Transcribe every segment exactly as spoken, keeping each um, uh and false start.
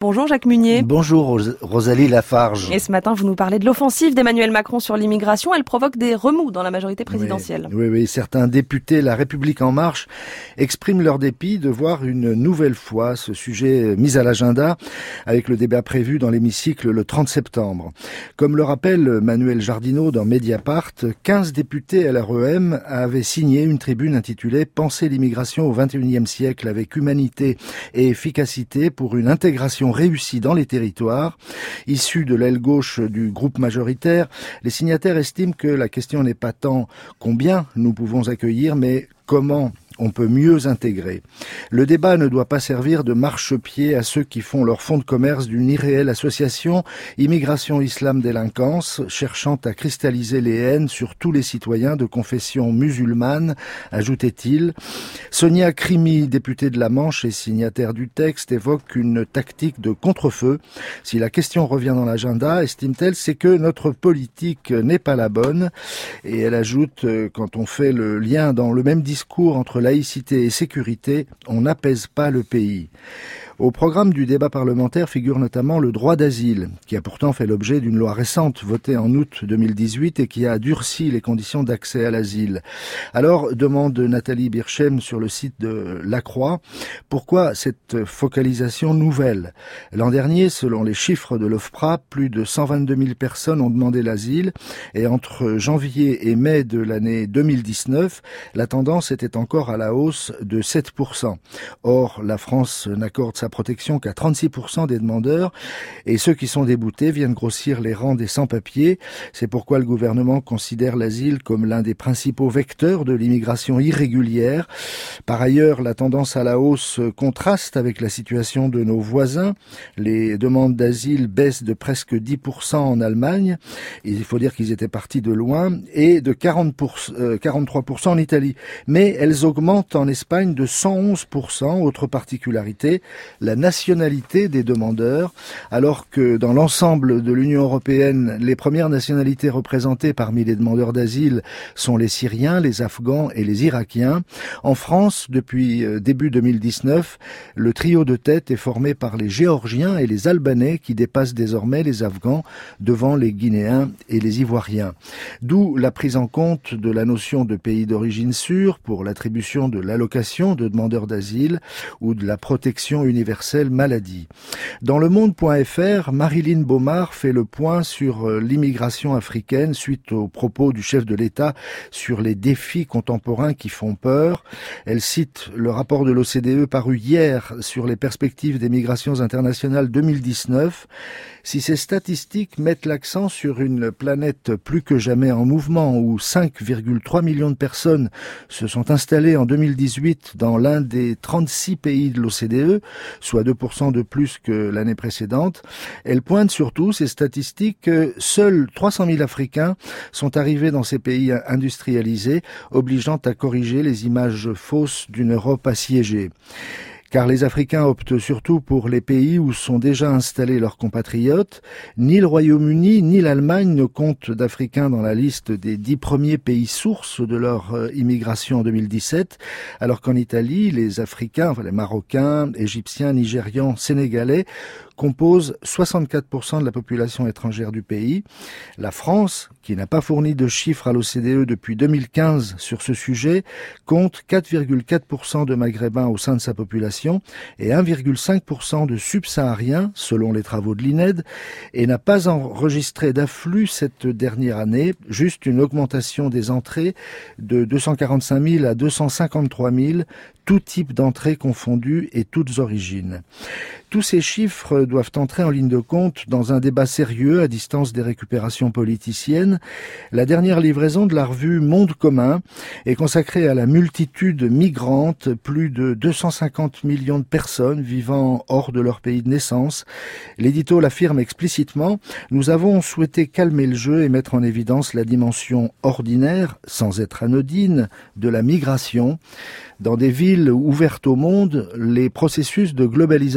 Bonjour Jacques Munier. Bonjour Ros- Rosalie Lafarge. Et ce matin, vous nous parlez de l'offensive d'Emmanuel Macron sur l'immigration. Elle provoque des remous dans la majorité présidentielle. Oui, oui, oui. Certains députés La République En Marche expriment leur dépit de voir une nouvelle fois ce sujet mis à l'agenda avec le débat prévu dans l'hémicycle le trente septembre. Comme le rappelle Manuel Jardineau dans Mediapart, quinze députés L R E M avaient signé une tribune intitulée « Penser l'immigration au vingt et unième siècle avec humanité et efficacité pour une intégration réussi dans les territoires ». Issus de l'aile gauche du groupe majoritaire, les signataires estiment que la question n'est pas tant combien nous pouvons accueillir, mais comment on peut mieux intégrer. Le débat ne doit pas servir de marchepied à ceux qui font leur fonds de commerce d'une irréelle association Immigration Islam Délinquance, cherchant à cristalliser les haines sur tous les citoyens de confession musulmane, ajoutait-il. Sonia Crimi, députée de la Manche et signataire du texte, évoque une tactique de contre-feu. Si la question revient dans l'agenda, estime-t-elle, c'est que notre politique n'est pas la bonne. Et elle ajoute, quand on fait le lien dans le même discours entre laïcité et sécurité, on n'apaise pas le pays. Au programme du débat parlementaire figure notamment le droit d'asile, qui a pourtant fait l'objet d'une loi récente votée en août deux mille dix-huit et qui a durci les conditions d'accès à l'asile. Alors, demande Nathalie Birchem sur le site de La Croix, pourquoi cette focalisation nouvelle ? L'an dernier, selon les chiffres de l'O F P R A, plus de cent vingt-deux mille personnes ont demandé l'asile et entre janvier et mai de l'année deux mille dix-neuf, la tendance était encore à la hausse de sept pour cent. Or, la France n'accorde sa protection qu'à trente-six pour cent des demandeurs et ceux qui sont déboutés viennent grossir les rangs des sans-papiers. C'est pourquoi le gouvernement considère l'asile comme l'un des principaux vecteurs de l'immigration irrégulière. Par ailleurs, la tendance à la hausse contraste avec la situation de nos voisins. Les demandes d'asile baissent de presque dix pour cent en Allemagne. Il faut dire qu'ils étaient partis de loin et de quarante pour cent, euh, quarante-trois pour cent en Italie. Mais elles augmentent en Espagne de cent onze pour cent. Autre particularité, la nationalité des demandeurs, alors que dans l'ensemble de l'Union européenne, les premières nationalités représentées parmi les demandeurs d'asile sont les Syriens, les Afghans et les Irakiens. En France, depuis début deux mille dix-neuf, le trio de tête est formé par les Géorgiens et les Albanais qui dépassent désormais les Afghans devant les Guinéens et les Ivoiriens. D'où la prise en compte de la notion de pays d'origine sûr pour l'attribution de l'allocation de demandeurs d'asile ou de la protection universelle maladie. Dans le monde point F R, Marilyn Baumard fait le point sur l'immigration africaine suite aux propos du chef de l'État sur les défis contemporains qui font peur. Elle cite le rapport de l'O C D E paru hier sur les perspectives des migrations internationales deux mille dix-neuf. Si ces statistiques mettent l'accent sur une planète plus que jamais en mouvement où cinq virgule trois millions de personnes se sont installées en deux mille dix-huit dans l'un des trente-six pays de l'O C D E, soit deux pour cent de plus que l'année précédente, elles pointent surtout, ces statistiques, que seuls trois cent mille Africains sont arrivés dans ces pays industrialisés, obligeant à corriger les images fausses d'une Europe assiégée. Car les Africains optent surtout pour les pays où sont déjà installés leurs compatriotes. Ni le Royaume-Uni ni l'Allemagne ne comptent d'Africains dans la liste des dix premiers pays sources de leur immigration en deux mille dix-sept, alors qu'en Italie, les Africains, enfin les Marocains, Égyptiens, Nigérians, Sénégalais, composent soixante-quatre pour cent de la population étrangère du pays. La France, qui n'a pas fourni de chiffres à l'O C D E depuis deux mille quinze sur ce sujet, compte quatre virgule quatre pour cent de Maghrébins au sein de sa population et un virgule cinq pour cent de subsahariens, selon les travaux de l'I N E D, et n'a pas enregistré d'afflux cette dernière année, juste une augmentation des entrées de deux cent quarante-cinq mille à deux cent cinquante-trois mille, tout type d'entrées confondues et toutes origines. Tous ces chiffres doivent entrer en ligne de compte dans un débat sérieux à distance des récupérations politiciennes. La dernière livraison de la revue Monde commun est consacrée à la multitude migrante, plus de deux cent cinquante millions de personnes vivant hors de leur pays de naissance. L'édito l'affirme explicitement, nous avons souhaité calmer le jeu et mettre en évidence la dimension ordinaire, sans être anodine, de la migration. Dans des villes ouvertes au monde, les processus de globalisation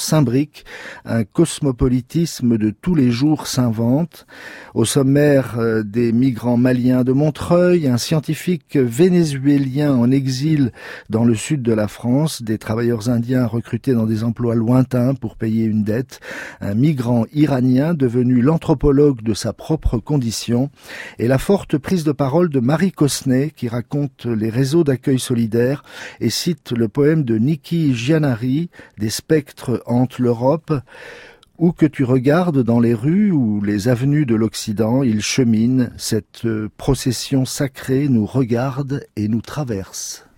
s'imbriquent, un cosmopolitisme de tous les jours s'invente. Au sommaire euh, des migrants maliens de Montreuil, un scientifique vénézuélien en exil dans le sud de la France, des travailleurs indiens recrutés dans des emplois lointains pour payer une dette, un migrant iranien devenu l'anthropologue de sa propre condition, et la forte prise de parole de Marie Cosnay qui raconte les réseaux d'accueil solidaire et cite le poème de Niki Giannari, Des spectres hantent l'Europe. Où que tu regardes dans les rues ou les avenues de l'Occident, ils cheminent, cette procession sacrée nous regarde et nous traverse.